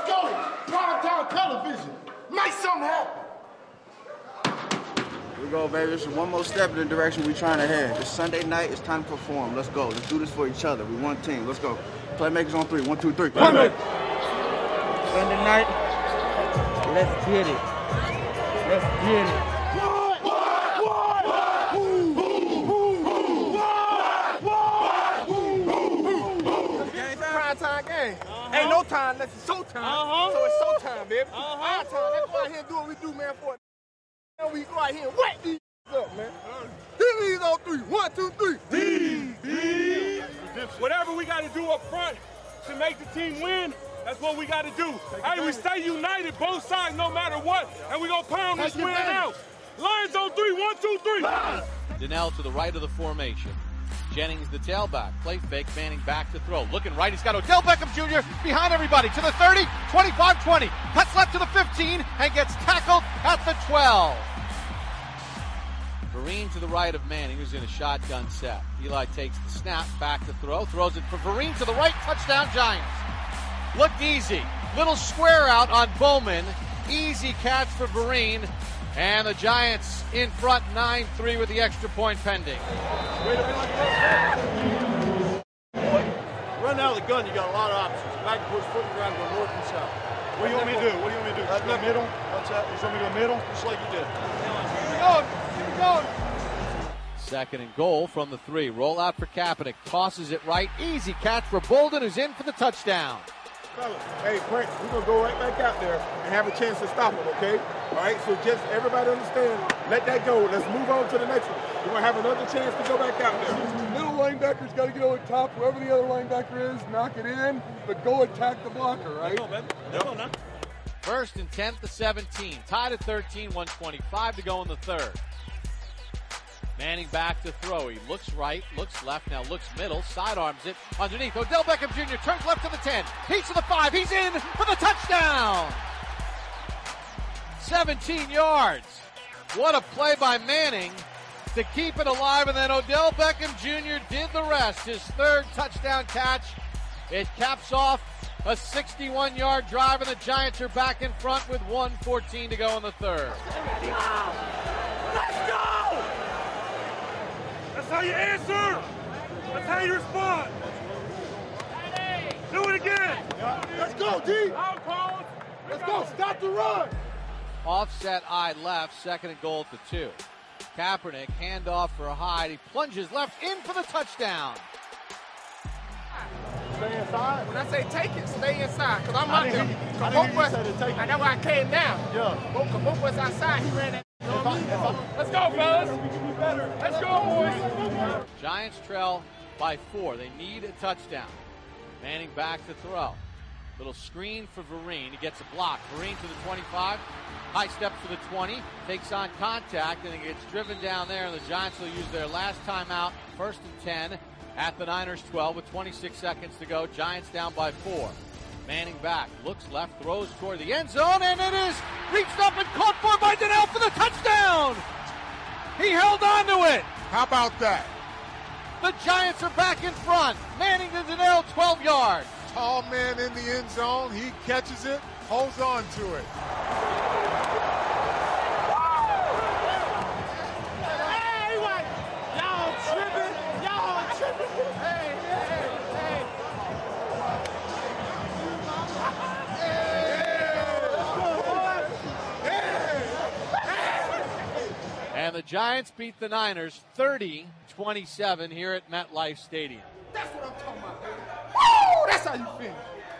go. Primetime television. Make something happen. Here we go, baby. This is one more step in the direction we're trying to head. This Sunday night, it's time to perform. Let's go. Let's do this for each other. We one team. Let's go. Playmakers on 3. 1, 2, 3. Sunday night, let's get it. Let's get it. Primetime game. Ain't no time unless it's showtime. So it's showtime, baby. Our time. Let's go out here and do what we do, man, for it. And we go out here and wet these up, man. Hit these on 3. 1, 2, 3. Whatever we got to do up front to make the team win, that's what we got to do. Hey, we stay united, both sides, no matter what, and we going to pound this win out. Lions on 3. 1, 2, 3. Donnell to the right of the formation. Jennings the tailback. Play fake, Manning back to throw. Looking right, he's got Odell Beckham Jr. behind everybody to the 30, 25-20. Cuts left to the 15 and gets tackled at the 12. Vereen to the right of Manning, who's in a shotgun set. Eli takes the snap, back to throw. Throws it for Vereen to the right. Touchdown, Giants. Looked easy. Little square out on Bowman. Easy catch for Vereen. And the Giants in front 9-3 with the extra point pending. Run out of the gun, you got a lot of options. Back and forth, foot and ground, go north and south. What do you want me to do? What do you want me to do? The middle? What's that? You want me to go middle? Just like you did. Keep going. Second and goal from the 3. Roll out for Kaepernick. Tosses it right. Easy catch for Bolden, who's in for the touchdown. Hey, Frank, we're going to go right back out there and have a chance to stop them, okay? All right, so just everybody understand, let that go. Let's move on to the next one. We're going to have another chance to go back out there. Middle linebacker's got to get over the top, wherever the other linebacker is, knock it in, but go attack the blocker, right? First and 10 to 17. Tied at 13, 1:25 to go in the third. Manning back to throw. He looks right, looks left, now looks middle, sidearms it underneath. Odell Beckham Jr. turns left to the 10. He's to the 5. He's in for the touchdown. 17 yards. What a play by Manning to keep it alive, and then Odell Beckham Jr. did the rest. His third touchdown catch. It caps off a 61-yard drive, and the Giants are back in front with 1:14 to go in the third. Let's go! That's how you answer. That's how you respond. Do it again. Let's go, D. Let's go. Stop the run. Offset eye left, second and goal at the 2. Kaepernick, handoff for Hyde. He plunges left in for the touchdown. Stay inside. When I say take it, stay inside. Because I'm out there. I didn't hear you say to take it. And that's why I came down. Yeah. Both of us outside, he ran that. Let's go, fellas. Let's go, boys. Giants trail by 4. They need a touchdown. Manning back to throw. Little screen for Vereen. He gets a block. Vereen to the 25. High step for the 20. Takes on contact, and it gets driven down there, and the Giants will use their last timeout. First and 10 at the Niners 12 with 26 seconds to go. Giants down by 4. Manning back, looks left, throws toward the end zone, and it is reached up and caught for by Donnell for the touchdown. He held on to it. How about that? The Giants are back in front. Manning to Donnell, 12 yards. Tall man in the end zone. He catches it, holds on to it. Hey, what? Y'all tripping. Hey. And the Giants beat the Niners 30-27 here at MetLife Stadium. That's what I'm talking about, baby. Woo! That's how you feel.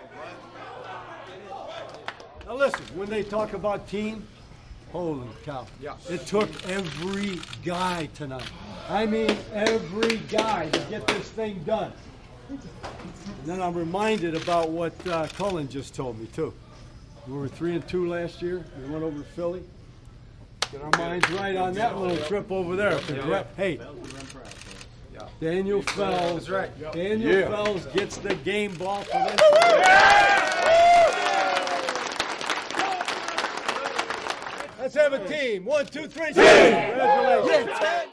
Now listen, when they talk about team, holy cow. Yeah. It took every guy tonight. I mean every guy to get this thing done. And then I'm reminded about what Cullen just told me too. We were 3-2 last year. We went over to Philly. Get our minds right on that little trip over there. Hey, Daniel Fells. Daniel Fells gets the game ball for this. Let's have a team. 1, 2, 3. Congratulations.